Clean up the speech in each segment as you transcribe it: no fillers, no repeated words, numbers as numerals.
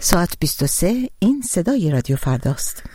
ساعت 23. این صدای رادیو فرداست.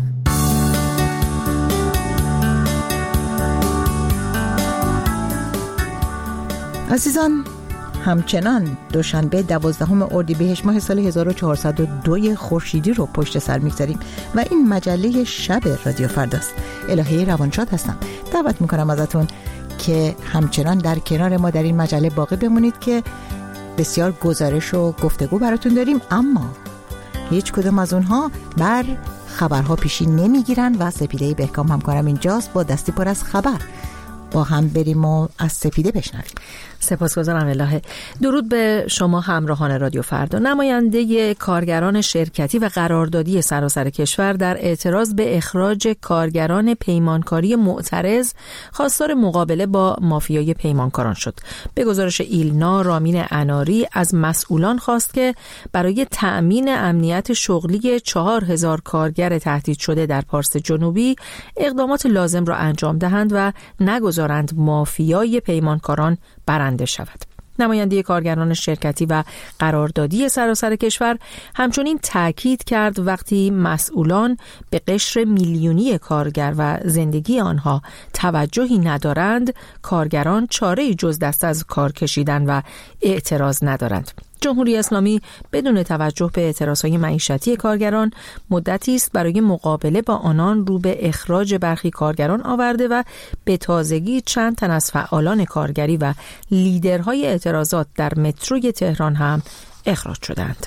عزیزان، همچنان دوشنبه 12 اردیبهشت ماه سال 1402 خورشیدی رو پشت سر می‌گذاریم و این مجله شب رادیو فرداست. الهی روانشاد هستم. دعوت می‌کنم ازتون که همچنان در کنار ما در این مجله باقی بمونید که بسیار گزارش و گفتگو براتون داریم، اما هیچ کدوم از اونها بر خبرها پیشی نمیگیرن و سپیده بهکام همکارم اینجاست با دستی پر از خبر. با هم بریم و از سپیده بشنویم. سپاسگزارم الهه. درود به شما همراهان رادیو فردا. نماینده کارگران شرکتی و قراردادی سراسر کشور در اعتراض به اخراج کارگران پیمانکاری معترض خواستار مقابله با مافیای پیمانکاران شد. به گزارش ایلنا، رامین اناری از مسئولان خواست که برای تأمین امنیت شغلی 4000 کارگر تهدید شده در پارس جنوبی اقدامات لازم را انجام دهند و نگذارند مافیای پیمانکاران برنده شود. نماینده کارگران شرکتی و قراردادی سراسر کشور همچنین تاکید کرد وقتی مسئولان به قشر میلیونی کارگر و زندگی آنها توجهی ندارند، کارگران چاره‌ای جز دست از کار کشیدن و اعتراض ندارند. جمهوری اسلامی بدون توجه به اعتراضهای معیشتی کارگران مدتی است برای مقابله با آنان رو به اخراج برخی کارگران آورده و به تازگی چند تن از فعالان کارگری و لیدرهای اعتراضات در متروی تهران هم اخراج شدند.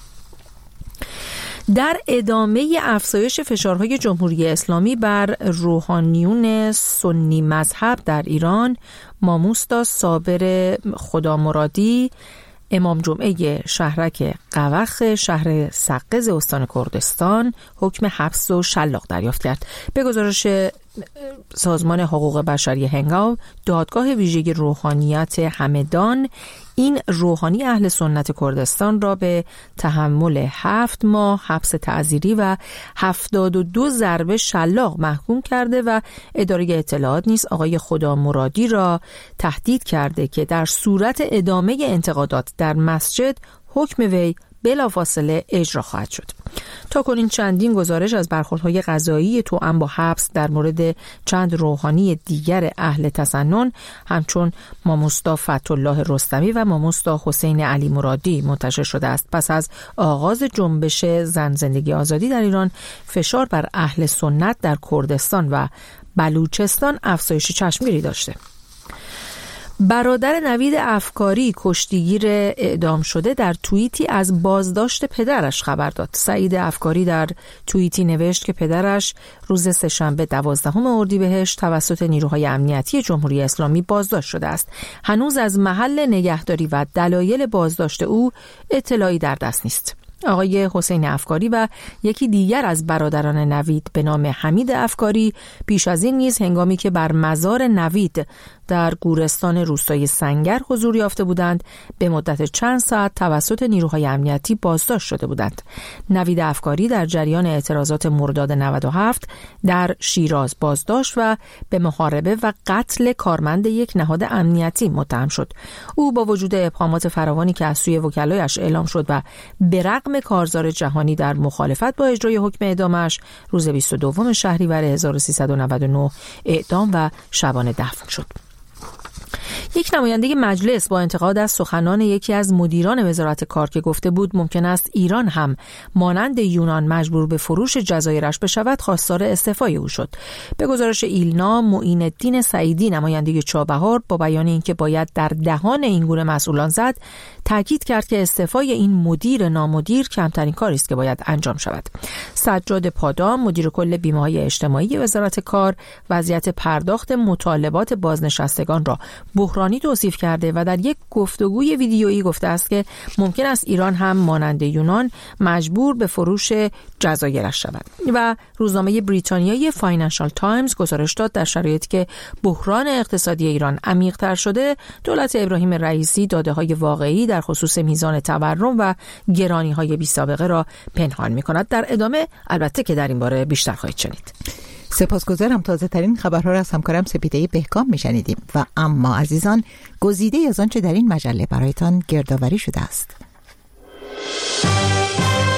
در ادامه افزایش فشارهای جمهوری اسلامی بر روحانیون سنی مذهب در ایران، ماموستا صابر خدامرادی امام جمعه شهرک قوخ شهر سقز استان کردستان حکم حبس و شلاق دریافت کرد. به گزارش سازمان حقوق بشری هنگاو، دادگاه ویژه روحانیت همدان این روحانی اهل سنت کردستان را به تحمل 7 ماه حبس تعزیری و 72 ضربه شلاق محکوم کرده و اداره اطلاعات نیز آقای خدامرادی را تهدید کرده که در صورت ادامه انتقادات در مسجد حکم وی بلافاصله اجرا خواهد شد. تاکنون چندین گزارش از برخوردهای قضایی توأم با حبس در مورد چند روحانی دیگر اهل تسنن همچون ماموستا فتح‌الله رستمی و ماموستا حسین علی مرادی منتشر شده است. پس از آغاز جنبش زن زندگی آزادی در ایران، فشار بر اهل سنت در کردستان و بلوچستان افزایش چشمگیری داشته. برادر نوید افکاری کشتیگیر اعدام شده در توییتی از بازداشت پدرش خبر داد. سعید افکاری در توییتی نوشت که پدرش روز سه‌شنبه 12 اردیبهشت توسط نیروهای امنیتی جمهوری اسلامی بازداشت شده است. هنوز از محل نگهداری و دلایل بازداشت او اطلاعی در دست نیست. آقای حسین افکاری و یکی دیگر از برادران نوید به نام حمید افکاری پیش از این نیز هنگامی که بر مزار نوید در گورستان روستای سنگر حضور یافته بودند به مدت چند ساعت توسط نیروهای امنیتی بازداشت شده بودند. نوید افکاری در جریان اعتراضات مرداد 97 در شیراز بازداشت و به محاربه و قتل کارمند یک نهاد امنیتی متهم شد. او با وجود ابهامات فراوانی که از سوی وکلایش اعلام شد و به رغم کارزار جهانی در مخالفت با اجرای حکم اعدامش روز 22 شهریور 1399 اعدام و شبانه دفن شد. یک نماینده مجلس با انتقاد از سخنان یکی از مدیران وزارت کار که گفته بود ممکن است ایران هم مانند یونان مجبور به فروش جزایرش بشود خواستار استعفای او شد. به گزارش ایلنا، معین الدین سعیدی نماینده چابهار با بیان اینکه باید در دهان این گونه مسئولان زد تاکید کرد که استعفای این مدیر نامدیر کمترین کاری است که باید انجام شود. سجاد پادام مدیر کل بیمه‌های اجتماعی وزارت کار وضعیت پرداخت مطالبات بازنشستگان را بحرانی توصیف کرده و در یک گفتگوی ویدیویی گفته است که ممکن است ایران هم مانند یونان مجبور به فروش جزایرش شود. و روزنامه بریتانیایی فاینانشال تایمز گزارش داد در شرایطی که بحران اقتصادی ایران عمیق‌تر شده، دولت ابراهیم رئیسی داده‌های واقعی در خصوص میزان تورم و گرانی‌های بی‌سابقه را پنهان می‌کند. در ادامه البته که در این باره بیشتر خواهید شنید. سپاسگزارم. تازه ترین خبرها را از همکارم سپیده بهکام میشنیدیم و اما عزیزان گزیده از آنچه در این مجله برایتان گردآوری شده است.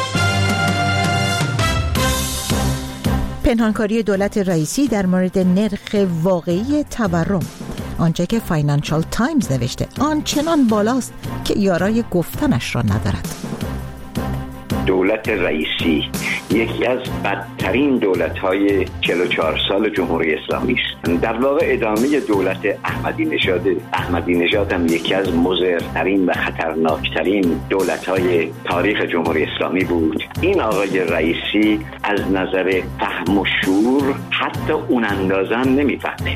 پنهانکاری دولت رئیسی در مورد نرخ واقعی تورم. آنچه که فاینانشال تایمز نوشته آنچنان بالاست که یارای گفتنش را ندارد. دولت رئیسی یکی از بدترین دولت‌های 44 سال جمهوری اسلامی است. در واقع ادامه دولت احمدی نژاد. احمدی نژاد هم یکی از مضرترین و خطرناکترین دولت‌های تاریخ جمهوری اسلامی بود. این آقای رئیسی از نظر فهم و شعور حتی اون اندازه هم نمی‌فهمه.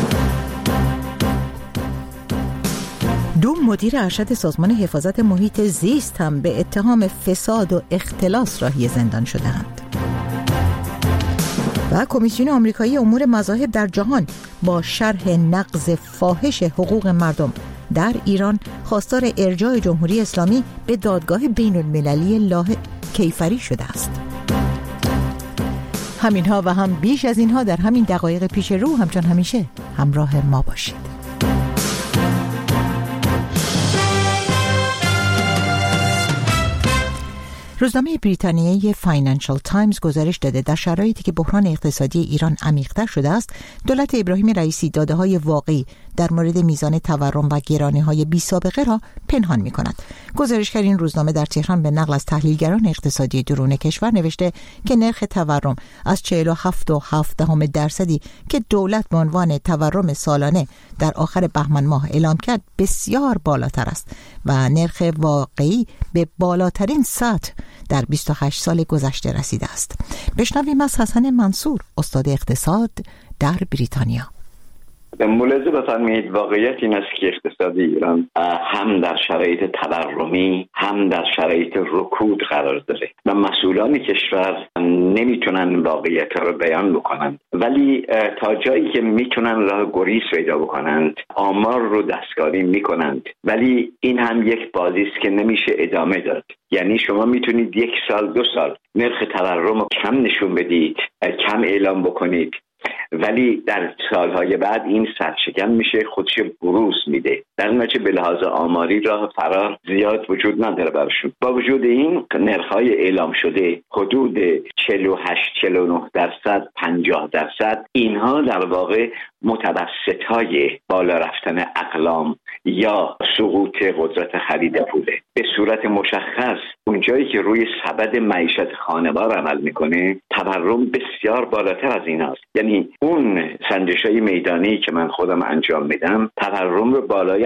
دو مدیر ارشد سازمان حفاظت محیط زیست هم به اتهام فساد و اختلاس راهی زندان شده‌اند. و کمیسیون آمریکایی امور مذاهب در جهان با شرح نقض فاحش حقوق مردم در ایران خواستار ارجاع جمهوری اسلامی به دادگاه بین‌المللی لاهه کیفری شده است. همینها و هم بیش از اینها در همین دقایق پیش رو. همچون همیشه همراه ما باشید. روزنامه بریتانیایی فاینانشال تایمز گزارش داده در شرایطی که بحران اقتصادی ایران عمیق‌تر شده است، دولت ابراهیم رئیسی داده‌های واقعی در مورد میزان تورم و گرانی‌های بی‌سابقه را پنهان می‌کند. گزارشگر این روزنامه در تهران به نقل از تحلیلگران اقتصادی درون کشور نوشته که نرخ تورم از 47.7% که دولت به عنوان تورم سالانه در آخر بهمن ماه اعلام کرد بسیار بالاتر است و نرخ واقعی به بالاترین سطح در 28 سال گذشته رسیده است. بشنویم از حسن منصور، استاد اقتصاد در بریتانیا. ملاحظه بفرمایید، واقعیت این است که اقتصاد ایران هم در شرایط تورمی هم در شرایط رکود قرار داره و مسئولان کشور نمیتونن واقعیت رو بیان بکنند، ولی تا جایی که میتونن راه گریز پیدا بکنند آمار رو دستکاری میکنند، ولی این هم یک بازی است که نمیشه ادامه داد. یعنی شما میتونید 1 سال 2 سال نرخ تورم رو کم نشون بدید، کم اعلام بکنید، ولی در سالهای بعد این سرشکن میشه، خودش بروز میده. در نتیجه به لحاظ آماری راه فرار زیاد وجود نداره براشون. با وجود این نرخ‌های اعلام شده حدود 48-49%، 50%، اینها در واقع متوسط‌های بالا رفتن اقلام یا سقوط قدرت خرید پوله. به صورت مشخص اونجایی که روی سبد معیشت خانوار عمل میکنه تورم بسیار بالاتر از این هست. یعنی اون سنجش‌های میدانی که من خودم انجام میدم تورم رو بالای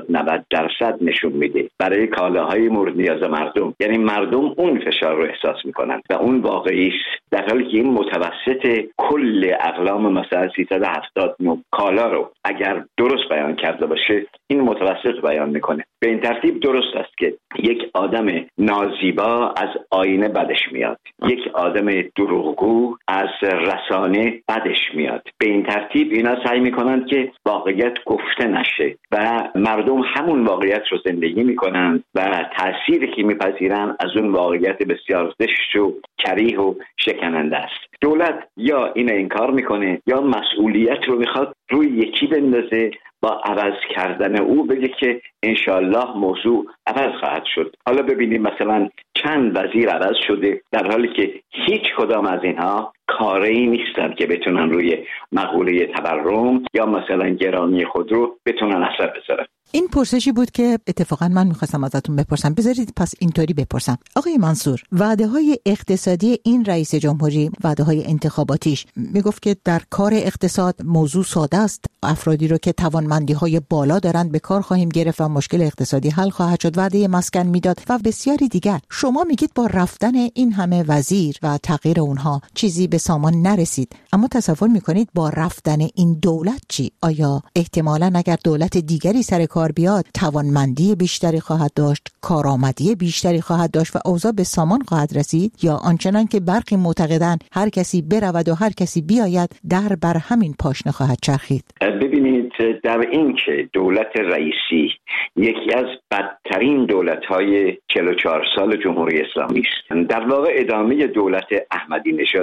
80-90% نشون میده برای کالاهای مورد نیاز مردم. یعنی مردم اون فشار رو احساس میکنن و اون واقعی است، در حالی که این متوسط کل اقلام مثلا 379 کالا رو اگر درست بیان کرده باشه این متوسط بیان میکنه. به این ترتیب درست است که یک آدم نازیبا از آینه بدش میاد، یک آدم دروغگو از رسانه بدش میاد. به این ترتیب اینا سعی میکنند که واقعیت گفته نشه و مردم همون واقعیت رو زندگی میکنند و تأثیری که میپذیرن از اون واقعیت بسیار زشت و کریه و شکننده است. دولت یا این انکار میکنه یا مسئولیت رو میخواد روی یکی بندازه، با عوض کردن او بگه که انشالله موضوع عوض خواهد شد. حالا ببینیم مثلا چند وزیر عوض شده در حالی که هیچ کدام از اینها کاری نیستن که بتونن روی مقوله تورم یا مثلا گرانی خودرو بتونن اثر بذارن. این پرسشی بود که اتفاقا من میخواستم ازتون بپرسم. بذارید پس اینطوری بپرسم. آقای منصور، وعده‌های اقتصادی این رئیس جمهوری، وعده‌های انتخاباتیش، میگفت که در کار اقتصاد موضوع ساده است، افرادی رو که توانمندی‌های بالا دارند به کار خواهیم گرفت و مشکل اقتصادی حل خواهد شد، وعده مسکن میداد و بسیاری دیگر. شما میگید با رفتن این همه وزیر و تغییر اونها چیزی به سامان نرسید، اما تصور میکنید با رفتن این دولت چی؟ آیا احتمالاً اگر دولت دیگری سر کار بیاد توانمندی بیشتری خواهد داشت، کارآمدی بیشتری خواهد داشت و اوضاع به سامان خواهد رسید؟ یا آنچنان که برخی معتقدند هر کسی برود و هر کسی بیاید در بر همین پاشنه خواهد چرخید؟ ببینید، در این که دولت رئیسی یکی از بدترین دولت‌های 44 سال جمهوری اسلامی است، در واقع ادامه دولت احمدی نژاد.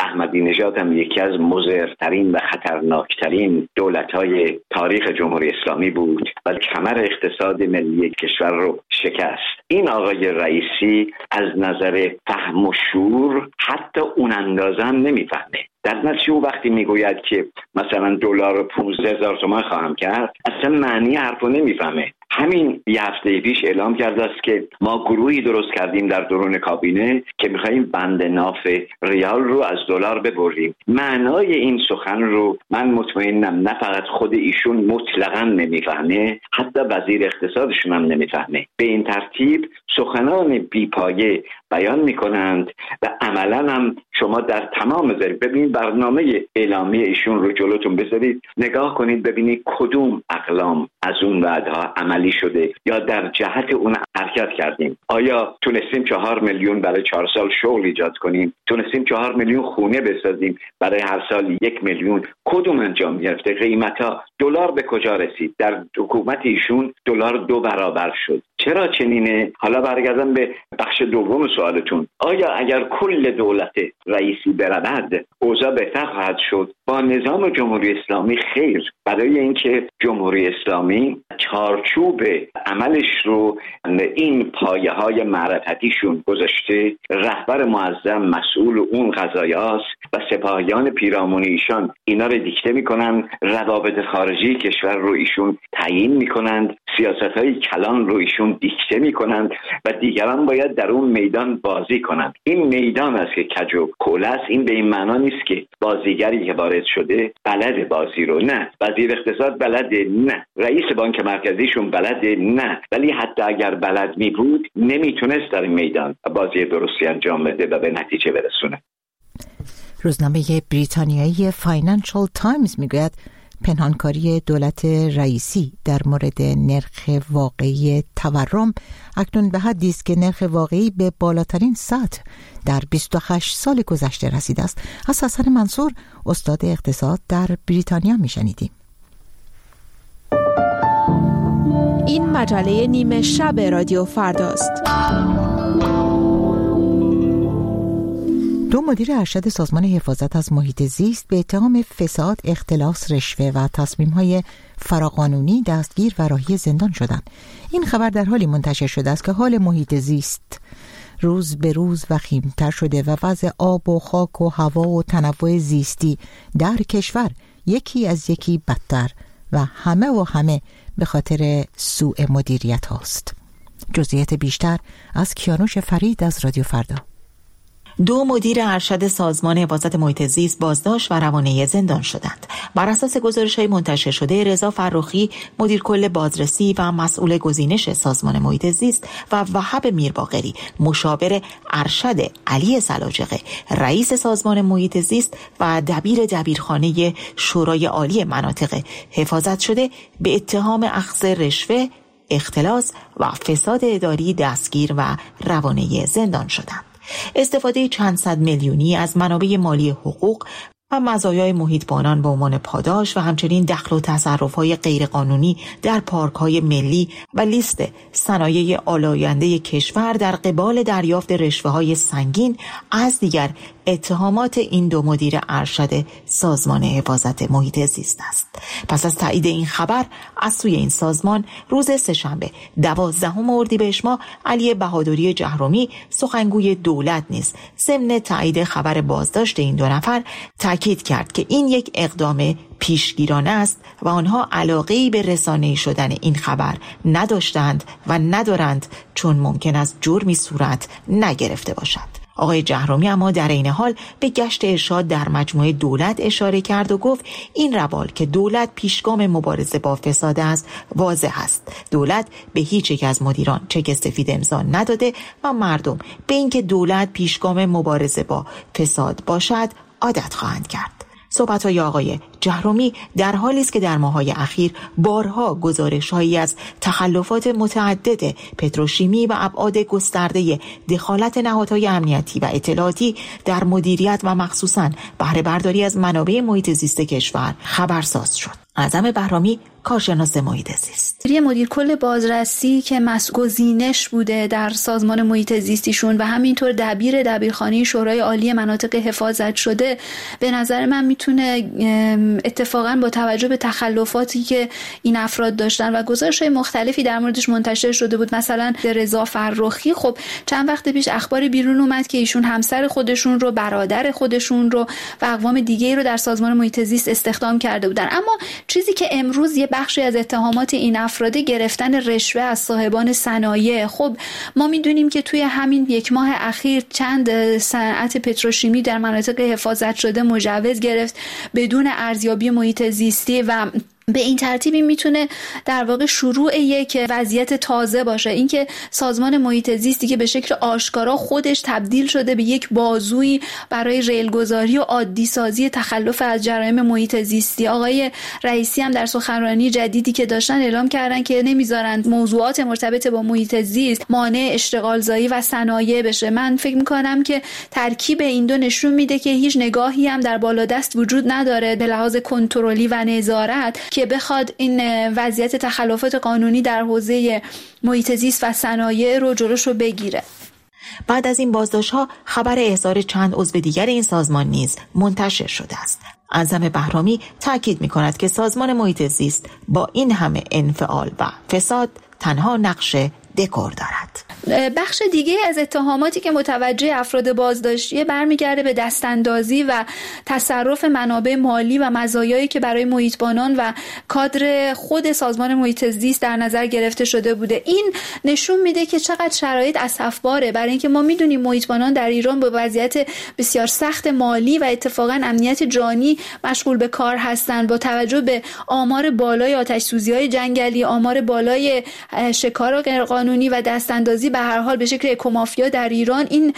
احمدی نژاد هم یکی از مضرترین و خطرناکترین دولت‌های تاریخ جمهوری اسلامی بود و کمر اقتصاد ملی کشور رو شکست. این آقای رئیسی از نظر فهم و شعور حتی اون اندازه هم نمیفهمه. در نتیجه او وقتی میگوید که مثلا دلار 15,000 تومان خواهم کرد، اصلا معنی حرفو نمیفهمه. همین یه هفته پیش اعلام کرده است که ما گروهی درست کردیم در درون کابینه که میخواییم بند ناف ریال رو از دلار ببریم. معنای این سخن رو من مطمئنم نه فقط خود ایشون مطلقاً نمیفهمه، حتی وزیر اقتصادشون هم نمیفهمه. به این ترتیب سخنان بیپایه بیان میکنند و عملاً هم شما در تمام ببینید برنامه اعلامی ایشون رو جلوتون بذارید، نگاه کنید ببینید کدوم اقلام از اون وعدها عملی شده یا در جهت اون حرکت کردیم. آیا تونستیم 4 میلیون برای 4 سال شغل ایجاد کنیم؟ تونستیم 4 میلیون خونه بسازیم برای هر سال 1 میلیون؟ کدوم انجام گرفته؟ قیمتا دلار به کجا رسید؟ در حکومت ایشون دلار 2 برابر شد. چرا چنینه؟ حالا برگردم به بخش دوم سوالتون. آیا اگر کل دولت رئیسی برود اوضاع بهتر خواهد شد؟ با نظام جمهوری اسلامی خیر. برای اینکه جمهوری اسلامی چارچوب عملش رو این پایه‌های معرفتیشون گذاشته، رهبر معظم مسئول اون قضایاست و سپاهیان پیرامونی ایشان اینا رو دیکته میکنن، روابط خارجی کشور رو ایشون تعیین میکنند، سیاست‌های کلان رو ایشون دیکته میکنند و دیگران باید در اون میدان بازی کنند. این میدان است که کج و کوله است. این به این معنا نیست که بازیگری که وارد شده بلد بازی رو، نه. وزیر اقتصاد بلده، نه. رئیس بانک مرکزیشون بلده، نه. ولی حتی اگر بلد می بود نمیتونست در این میدان بازی درستی انجام بده و به نتیجه برسونه. روزنامه بریتانیایی فاینانشال تایمز میگوید پنهانکاری دولت رئیسی در مورد نرخ واقعی تورم اکنون به حدی است که نرخ واقعی به بالاترین سطح در 28 سال گذشته رسیده است. از حسن منصور، استاد اقتصاد در بریتانیا، میشنیدیم. این مجله نیمه شب رادیو فرداست. 2 مدیر ارشد سازمان حفاظت از محیط زیست به اتهام فساد، اختلاس، رشوه و تصمیم‌های فراقانونی دستگیر و راهی زندان شدند. این خبر در حالی منتشر شده است که حال محیط زیست روز به روز وخیم‌تر شده و وضع آب و خاک و هوا و تنوع زیستی در کشور یکی از یکی بدتر و همه به خاطر سوء مدیریت هاست. جزئیات بیشتر از کیانوش فرید از رادیو فردا. 2 مدیر ارشد سازمان حفاظت محیط زیست بازداشت و روانه زندان شدند. بر اساس گزارش‌های منتشر شده، رضا فرخی مدیر کل بازرسی و مسئول گزینش سازمان محیط زیست و وهاب میرباقری مشاور ارشد علی سلاجقه رئیس سازمان محیط زیست و دبیرخانه شورای عالی مناطق حفاظت شده به اتهام اخذ رشوه، اختلاس و فساد اداری دستگیر و روانه زندان شدند. استفاده چند صد میلیونی از منابع مالی حقوق و مزایای محیطبانان به عنوان پاداش و همچنین دخل و تصرف‌های غیرقانونی در پارک‌های ملی و لیست صنایع آلاینده کشور در قبال دریافت رشوه‌های سنگین از دیگر اتهامات این 2 مدیر ارشد سازمان حفاظت محیط زیست است. پس از تایید این خبر از سوی این سازمان، روز سه‌شنبه 12 اردیبهشت ماه علی بهادری جهرومی سخنگوی دولت نیز ضمن تایید خبر بازداشت این 2 نفر تاکید کرد که این یک اقدام پیشگیرانه است و آنها علاقه‌ای به رسانه‌ای شدن این خبر نداشتند و ندارند، چون ممکن است جرمی صورت نگرفته باشد. آقای جهرومی اما در این حال به گشت ارشاد در مجموعه دولت اشاره کرد و گفت این روال که دولت پیشگام مبارزه با فساد است واضح است. دولت به هیچ یک از مدیران چک سفید امضا نداده و مردم به اینکه دولت پیشگام مبارزه با فساد باشد عادت خواهند کرد. صحبت‌های آقای جهرومی در حالی است که در ماه‌های اخیر بارها گزارش‌هایی از تخلفات متعدد پتروشیمی و ابعاد گسترده دخالت نهادهای امنیتی و اطلاعاتی در مدیریت و مخصوصاً بهره برداری از منابع محیط زیست کشور خبرساز شد. اعظم بهرامی کارشناس محیط زیست. مدیر کل بازرسی که گزینش بوده در سازمان محیط زیستیشون و همینطور دبیرخانه شورای عالی مناطق حفاظت شده، به نظر من میتونه اتفاقا با توجه به تخلفاتی که این افراد داشتن و گزارش‌های مختلفی در موردش منتشر شده بود، مثلا رضا فرخی، خب چند وقت پیش اخباری بیرون اومد که ایشون همسر خودشون رو، برادر خودشون رو و اقوام دیگه‌ای رو در سازمان محیط زیست استخدام کرده بودن. اما چیزی که امروز یه بخشی از اتهامات این افراد گرفتن رشوه از صاحبان صنایع. خب ما میدونیم که توی همین یک ماه اخیر چند صنعت پتروشیمی در مناطق حفاظت شده مجوز گرفت بدون ارزیابی محیط زیستی و به این ترتیبی میتونه در واقع شروع یک وضعیت تازه باشه. اینکه سازمان محیط زیستی که به شکل آشکارا خودش تبدیل شده به یک بازویی برای ریلگذاری و عادی سازی تخلف از جرایم محیط زیستی. آقای رئیسی هم در سخنرانی جدیدی که داشتن اعلام کردن که نمیذارن موضوعات مرتبط با محیط زیست مانع اشتغالزایی و صنایع بشه. من فکر میکنم که ترکیب این دو نشون میده که هیچ نگاهی هم در بالادست وجود نداره به لحاظ کنترلی و نظارت که بخواد این وضعیت تخلفات قانونی در حوزه محیط زیست و صنایع رو جلوشو بگیره. بعد از این بازداشت‌ها خبر احضار چند عضو دیگر این سازمان نیز منتشر شده است. اعظم بهرامی تاکید می‌کند که سازمان محیط زیست با این همه انفعال و فساد تنها نقش دکور دارد. بخش دیگه از اتهاماتی که متوجه افراد بازداشتیه برمیگرده به دستاندازی و تصرف منابع مالی و مزایایی که برای محیطبانان و کادر خود سازمان محیط زیست در نظر گرفته شده بوده. این نشون میده که چقدر شرایط اسفباره، برای اینکه ما میدونیم محیطبانان در ایران با وضعیت بسیار سخت مالی و اتفاقا امنیت جانی مشغول به کار هستند. با توجه به آمار بالای آتش‌سوزی‌های جنگلی، آمار بالای شکار غیرقانونی و دستاندازی به هر حال به شکل اکومافیا در ایران، این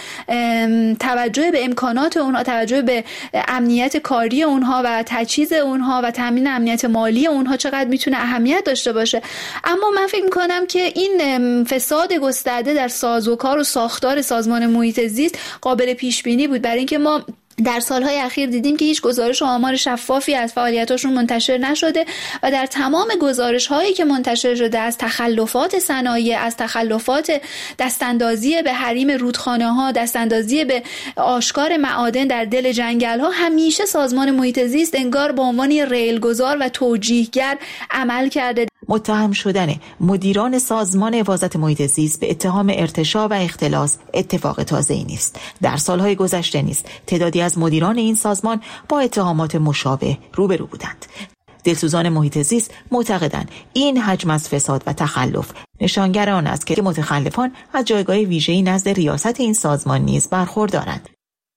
توجه به امکانات اونها، توجه به امنیت کاری اونها و تجهیز اونها و تامین امنیت مالی اونها چقدر میتونه اهمیت داشته باشه. اما من فکر میکنم که این فساد گسترده در سازوکار و ساختار سازمان محیط زیست قابل پیش بینی بود، برای اینکه ما در سالهای اخیر دیدیم که هیچ گزارش و آمار شفافی از فعالیتاشون منتشر نشده و در تمام گزارش‌هایی که منتشر شده از تخلفات صنایع، از تخلفات دستاندازی به حریم رودخانه‌ها، دستاندازی به آشکار معادن در دل جنگل‌ها، همیشه سازمان محیط زیست انگار به عنوان ریلگذار و توجیهگر عمل کرده. متهم شدن مدیران سازمان حفاظت محیط زیست به اتهام ارتشاء و اختلاس اتفاق تازه‌ای نیست. در سالهای گذشته نیز تعدادی از مدیران این سازمان با اتهامات مشابه روبرو بودند. دلسوزان محیط زیست معتقدند این حجم از فساد و تخلف نشانگر آن است که متخلفان از جایگاه ویژه‌ای نزد ریاست این سازمان نیز برخوردارند.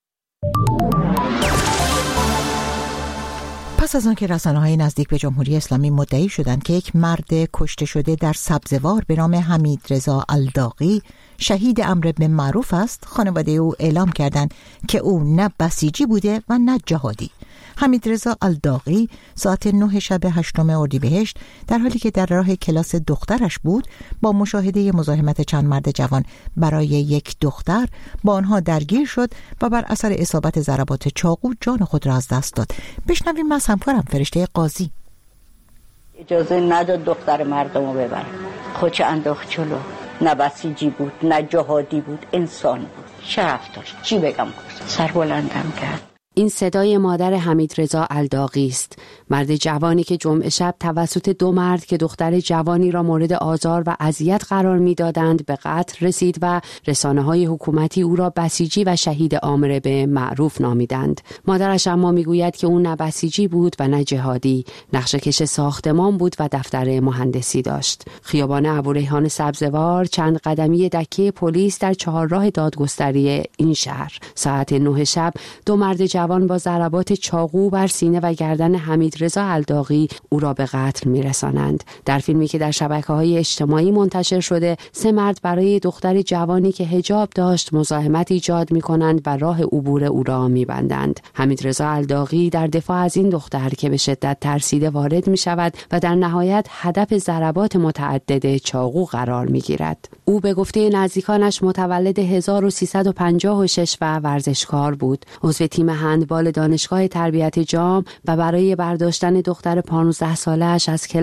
پس از آنکه رسانه‌های نزدیک به جمهوری اسلامی مدعی شدند که یک مرد کشته شده در سبزوار به نام حمیدرضا الداغی شهید امر به معروف است، خانواده او اعلام کردند که او نه بسیجی بوده و نه جهادی. حمیدرضا الداغی ساعت 9 شب 8 اردیبهشت در حالی که در راه کلاس دخترش بود با مشاهده مزاحمت چند مرد جوان برای یک دختر با آنها درگیر شد و بر اثر اصابت ضربات چاقو جان خود را از دست داد. بشنویم از همکارم فرشته قاضی. اجازه نداد دختر مردمو ببره، خودش انداخت جلو. نه بسیجی بود، نه جهادی بود، انسان بود، شرف داشت. چی بگم؟ سربلندم کرد. این صدای مادر حمیدرضا الداغی است، مرد جوانی که جمعه شب توسط دو مرد که دختر جوانی را مورد آزار و اذیت قرار می‌دادند به قتل رسید و رسانه‌های حکومتی او را بسیجی و شهید آمر به معروف نامیدند. مادرش اما میگوید که او نه بسیجی بود و نه جهادی، نقشه‌کش ساختمان بود و دفتر مهندسی داشت. خیابان ابوریحان سبزوار چند قدمی دکه پلیس در چهارراه دادگستری این شهر. ساعت 9 شب دو مرد جوان با ضربات چاقو بر سینه و گردن حمیدرضا الداغی او را به قتل می‌رسانند. در فیلمی که در شبکه‌های اجتماعی منتشر شده، سه مرد برای دختر جوانی که حجاب داشت مزاحمت ایجاد می‌کنند و راه عبور او را می‌بندند. حمیدرضا الداغی در دفاع از این دختر که به شدت ترسیده وارد می‌شود و در نهایت هدف ضربات متعدد چاقو قرار می‌گیرد. او به گفته نزدیکانش متولد 1356 و ورزشکار بود. عضو تیم هندبال دانشگاه تربیت جام و برای برداشتن دختر 15 ساله‌اش از کلاس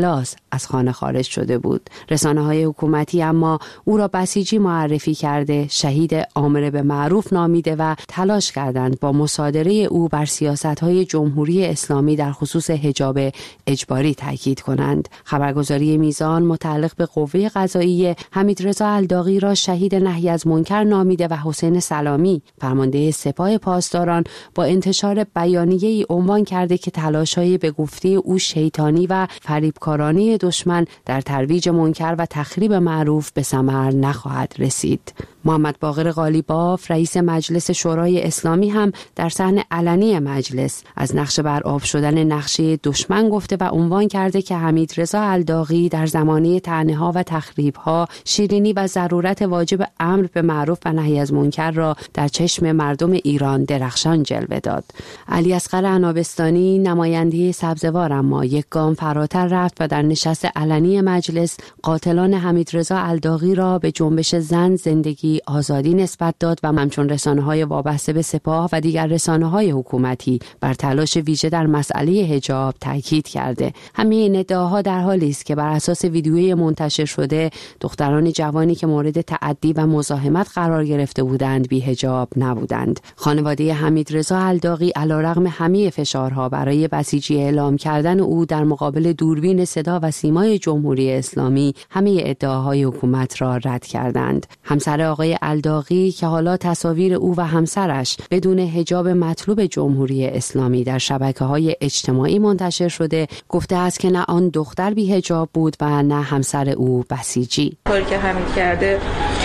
از خانه خارج شده بود. رسانه‌های حکومتی اما او را بسیجی معرفی کرده، شهید آمر به معروف نامیده و تلاش کردند با مصادره او بر سیاست‌های جمهوری اسلامی در خصوص حجاب اجباری تاکید کنند. خبرگزاری میزان متعلق به قوه قضاییه حمیدرضا الداغی را شهید نهی از منکر نامیده و حسین سلامی فرمانده سپاه پاسداران با انتشار بیانیه‌ای عنوان کرده که تلاش‌های به گفته او شیطانی و فریبکارانه دشمن در ترویج منکر و تخریب معروف به ثمر نخواهد رسید. محمد باقر قالیباف رئیس مجلس شورای اسلامی هم در صحن علنی مجلس از نقش بر آب شدن نقشه دشمن گفته و عنوان کرده که حمیدرضا الداغی در زمانه طعنه‌ها و تخریب‌ها شیرینی و ضرورت واجب امر به معروف و نهی از منکر را در چشم مردم ایران درخشان جلوه داد. علی اصغر عنابستانی نماینده سبزوار اما یک گام فراتر رفت و در نشست علنی مجلس قاتلان حمیدرضا الداغی را به جنبش زن، زندگی، آزادی نسبت داد و همچون رسانه‌های وابسته به سپاه و دیگر رسانه‌های حکومتی بر تلاش ویژه در مسئله حجاب تاکید کرده. همه این ادعاها در حالی است که بر اساس ویدیوی منتشر شده دختران جوانی که مورد تعدی و مزاحمت قرار گرفته بودند بی حجاب نبودند. خانواده حمیدرضا الداغی علیرغم همه فشارها برای بسیجی اعلام کردن او در مقابل دوربین صدا و سیمای جمهوری اسلامی همه ادعاهای حکومت را رد کردند. همسر آقای الداغی که حالا تصاویر او و همسرش بدون حجاب مطلوب جمهوری اسلامی در شبکه‌های اجتماعی منتشر شده گفته است که نه آن دختر بی حجاب بود و نه همسر او بسیجی. کاری که حمید کرده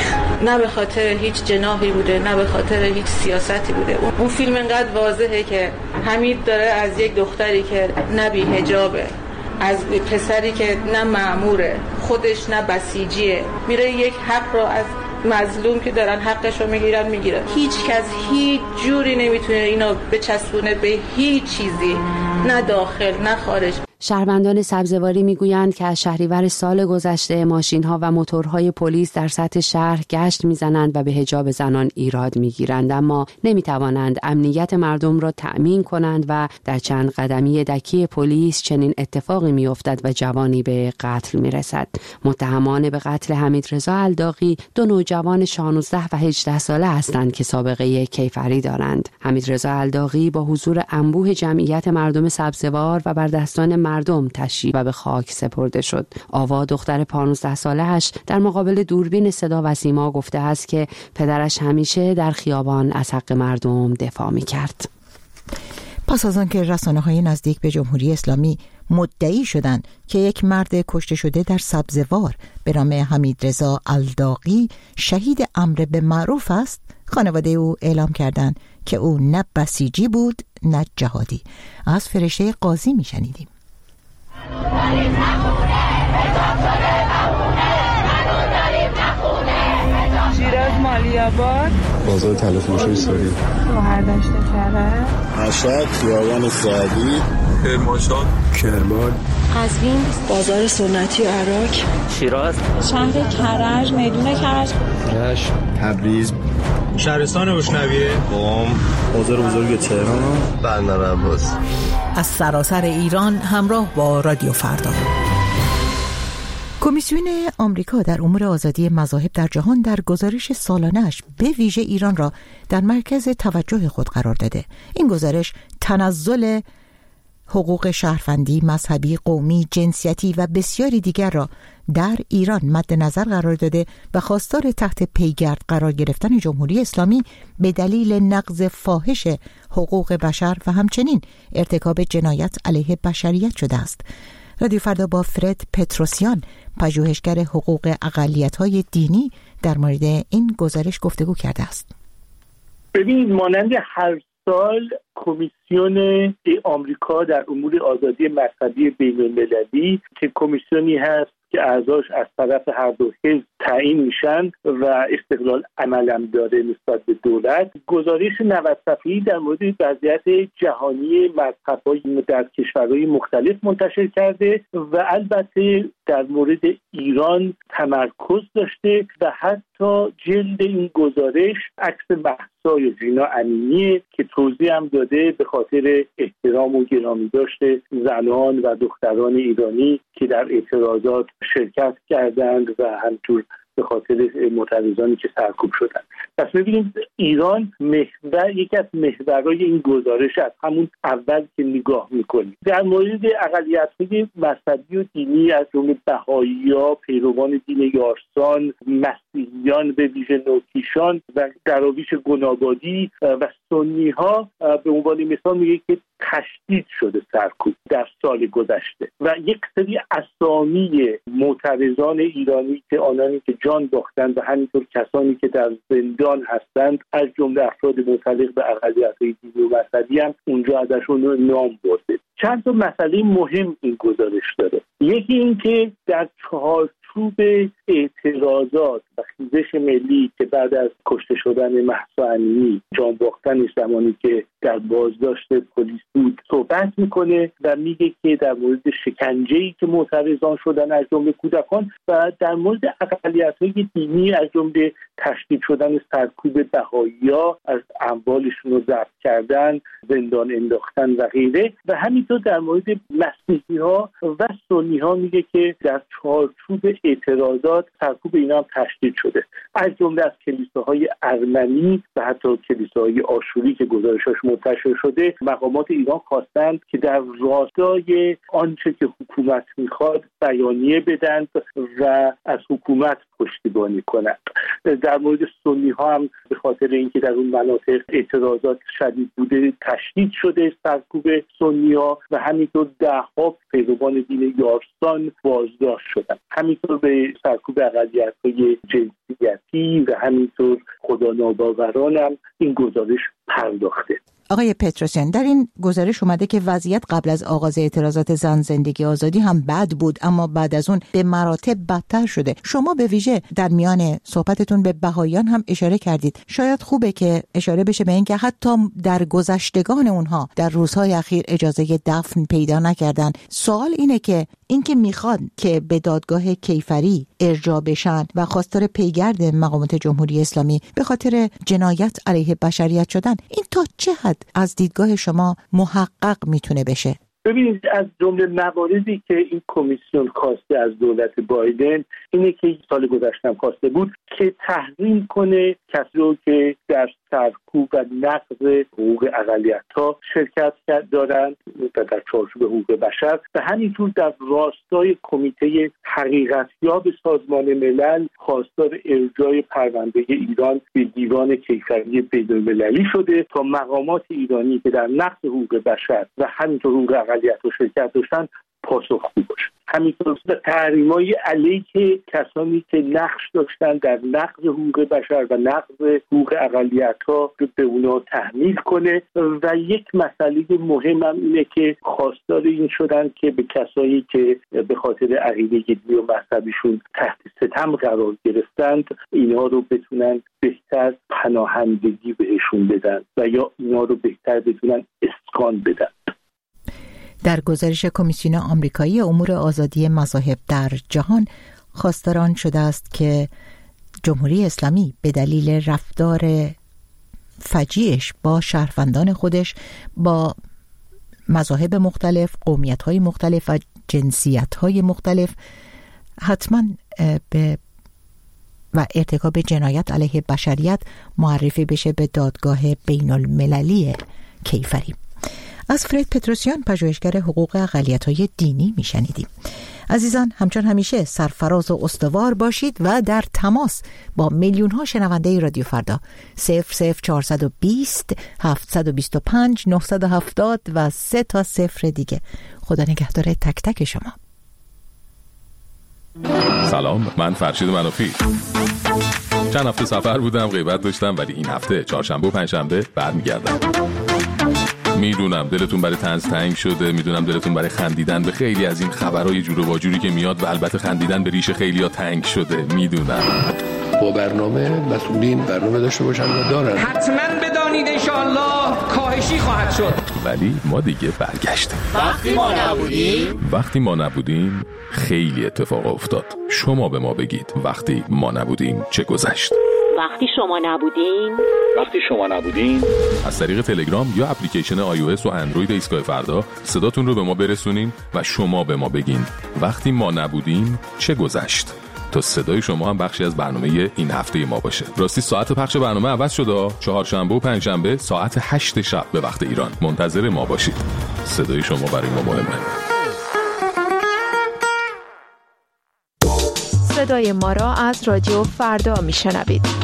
نه به خاطر هیچ جناحی بوده، نه به خاطر هیچ سیاستی بوده. اون فیلم انقدر واضحه که حمید داره از یک دختری که نه بی حجابه، از پسری که نه مأموره، خودش نه بسیجیه، میره یک حق رو از مظلوم که دارن حقش رو میگیره. هیچ کس هیچ جوری نمیتونه اینو بچسبونه به هیچ چیزی، نه داخل نه خارج. شهروندان سبزواری میگویند که از شهریور سال گذشته ماشین‌ها و موتورهای پلیس در سطح شهر گشت میزنند و به حجاب زنان ایراد میگیرند، اما نمیتوانند امنیت مردم را تأمین کنند و در چند قدمی دکی پلیس چنین اتفاقی میافتد و جوانی به قتل میرسد. متهمان به قتل حمیدرضا الداغی دو نوجوان 16 و 18 ساله هستند که سابقه کیفری دارند. حمیدرضا الداغی با حضور انبوه جمعیت مردم سبزوار و بر دستان مردم تشییع و به خاک سپرده شد. آوا دختر 15 ساله‌اش در مقابل دوربین صدا و سیما گفته است که پدرش همیشه در خیابان از حق مردم دفاع می‌کرد. پس از آنکه رسانه‌های نزدیک به جمهوری اسلامی مدعی شدند که یک مرد کشته شده در سبزوار به نام حمیدرضا الداغی شهید امر به معروف است، خانواده او اعلام کردند که او نه بسیجی بود نه جهادی. از فرشته قاضی میشنیدیم. شیراز مالی‌آباد، بازار تلفروشی ساری، شوهر داشته کرده، مشهد، خیابان سعدی، کرمانشاه، کرمان، قزوین، بازار سنتی عراق، شیراز، شهر کرج، میدون کرج، رشت، تبریز، شهرستان بشنویه، قم، بازار بزرگ تهران، بندر عباس. از سراسر ایران همراه با رادیو فردا. کمیسیون آمریکا در امور آزادی مذاهب در جهان در گزارش سالانه‌اش به ویژه ایران را در مرکز توجه خود قرار داده. این گزارش تنزل حقوق شهروندی، مذهبی، قومی، جنسیتی و بسیاری دیگر را در ایران مد نظر قرار داده و خواستار تحت پیگرد قرار گرفتن جمهوری اسلامی به دلیل نقض فاحش حقوق بشر و همچنین ارتکاب جنایت علیه بشریت شده است. رادیو فردا با فرد پتروسیان، پژوهشگر حقوق اقلیت‌های دینی، در مورد این گزارش گفتگو کرده است. ببینید، مانند هر سال کمیسیون آمریکا در امور آزادی مذهبی بین‌المللی که کمیسیونی هست که اعضاش از طرف هر دو حزب تعیین میشن و استقلال عملم داره نسبت به دولت. گزارش 90 صفحه‌ای در مورد وضعیت جهانی مذهب‌های در کشورهای مختلف منتشر کرده و البته در مورد ایران تمرکز داشته و حتی جلد این گزارش عکس مهسا ژینا امینی که توضیح هم داده به خاطر احترام و گرامی داشته زنان و دختران ایرانی که در اعتراضات شرکت کردند و همچنین به خاطر معترضانی که سرکوب شدند. پس ببینیم ایران یکی از محورهای این گزارش از همون اول که نگاه میکنیم در مورد اقلیت‌های مذهبی و دینی از جمله بهائی‌ها، پیروان دین یارسان، مسیحیان به ویژه نوکیشان و دراویش گنابادی و سنی‌ها به عنوان مثال میگه که تشدید شده سرکوب در سال گذشته و یک سری اسامی معترضان ایرانی که آنانی که جان باختند و همینطور کسانی که در زندان هستند از جمله افراد متعلق به اقلیت‌های دینی و مذهبی هم اونجا ازشون نام برده. چند تا مسئله مهم این گزارش داره. یکی این که در چارچوب اعتراضات و خیزش ملی که بعد از کشته شدن مهسا امینی جان باختنش زمانی که در بازداشت پلیس بود صحبت میکنه و میگه که در مورد شکنجه‌ای که معترضان شدن از جمله کودکان و در مورد اقلیت‌های دینی از جمله تشدید شدن سرکوب بهائی‌ها، از اموالشون رو ضبط کردن، زندان انداختن و غیره و همینطور در مورد مسیحی‌ها و سنی‌ها میگه که در چارچوب اعتراضات سرکوب اینا هم تشدید شده از جمله از کلیساهای ارمنی و حتی کلیساهای آشوری که گزارشاش منتشر شده. مقامات ایران خواستند که در راستای آنچه که حکومت میخواد بیانیه بدند و از حکومت پشتیبانی کنند. در مورد سنی ها هم به خاطر اینکه در اون مناطق اعتراضات شدید بوده تشدید شده سرکوب سنی ها و همینطور ده‌ها پیروان دین یارسان بازداشت شدند. همینطور به سرکوب اقلیت‌های جنسیتی و همینطور خداناباوران هم این گزارش پرداخته. آقای پتروسیان، در این گزارش اومده که وضعیت قبل از آغاز اعتراضات زن زندگی آزادی هم بد بود اما بعد از اون به مراتب بدتر شده. شما به ویژه در میان صحبتتون به بهائیان هم اشاره کردید. شاید خوبه که اشاره بشه به این که حتی در گذشتگان اونها در روزهای اخیر اجازه دفن پیدا نکردن. سوال اینه که اینکه میخواد که به دادگاه کیفری ارجاع بشن و خواستار پیگرد مقامات جمهوری اسلامی به خاطر جنایت علیه بشریت شدن، این تا چه حد از دیدگاه شما محقق میتونه بشه؟ ببینید از جمله مواردی که این کمیسیون خواسته از دولت بایدن اینه که سال گذشته خواسته بود که تحریم کنه کسی رو که در سرکوب و نقض حقوق اقلیت‌ها شرکت دارند و در چارچوب حقوق بشر و همینطور در راستای کمیته حقیقتیاب سازمان ملل خواستار ارجاع پرونده ایران به دیوان کیفری بین‌المللی شده تا مقامات ایرانی که در نقض حقوق بشر و همینطور حقوق اقلیت‌ها شرکت داشتن پاسخگو باشه. همینطور تحریم‌های علیه کسانی که نقش داشتن در نقض حقوق بشر و نقض حقوق اقلیت‌ها به اونا تحمیل کنه و یک مسئله مهم هم اینه که خواستار این شدن که به کسایی که به خاطر عقیده دینی و مذهبیشون تحت ستم قرار گرفتند اینا رو بتونن بهتر پناهندگی بهشون بدن و یا اینا رو بهتر بتونن اسکان بدن. در گزارش کمیسیون آمریکایی امور آزادی مذاهب در جهان خواستار شده است که جمهوری اسلامی به دلیل رفتار فجیعش با شهروندان خودش با مذاهب مختلف، قومیت‌های مختلف و جنسیت‌های مختلف حتما به و ارتکاب جنایت علیه بشریت معرفی بشه به دادگاه بین‌المللی کیفری. از فرید پتروسیان پژوهشگر حقوق اقلیت‌های دینی میشنیدیم. عزیزان، همچون همیشه سرفراز و استوار باشید و در تماس با میلیون‌ها شنونده رادیو فردا 00420 725 970 و 3 تا 0 دیگه. خدا نگهدار تک تک شما. سلام، من فرشید منافی. چند هفته سفر بودم، غیبت داشتم، ولی این هفته چهارشنبه و پنجشنبه برمیگردم. میدونم دلتون برای طنز تنگ شده، میدونم دلتون برای خندیدن به خیلی از این خبرهای جور و واجوری که میاد و البته خندیدن به ریش خیلی‌ها تنگ شده، میدونم. با برنامه مسئولین برنامه داشته باشن و دارن. حتما بدانید انشاءالله کاهشی خواهد شد. ولی ما دیگه برگشتیم. وقتی ما نبودیم خیلی اتفاق افتاد. شما به ما بگید وقتی ما نبودیم چه گذشت؟ وقتی شما نبودین از طریق تلگرام یا اپلیکیشن iOS و اندروید ایستگاه فردا صداتون رو به ما برسونین و شما به ما بگین وقتی ما نبودیم چه گذشت، تا صدای شما هم بخشی از برنامه این هفته ما باشه. راستی ساعت پخش برنامه عوض شده، چهارشنبه و پنجشنبه ساعت 8 شب به وقت ایران. منتظر ما باشید. صدای شما برای ما مهمه. صدای ما را از رادیو فردا میشنوید.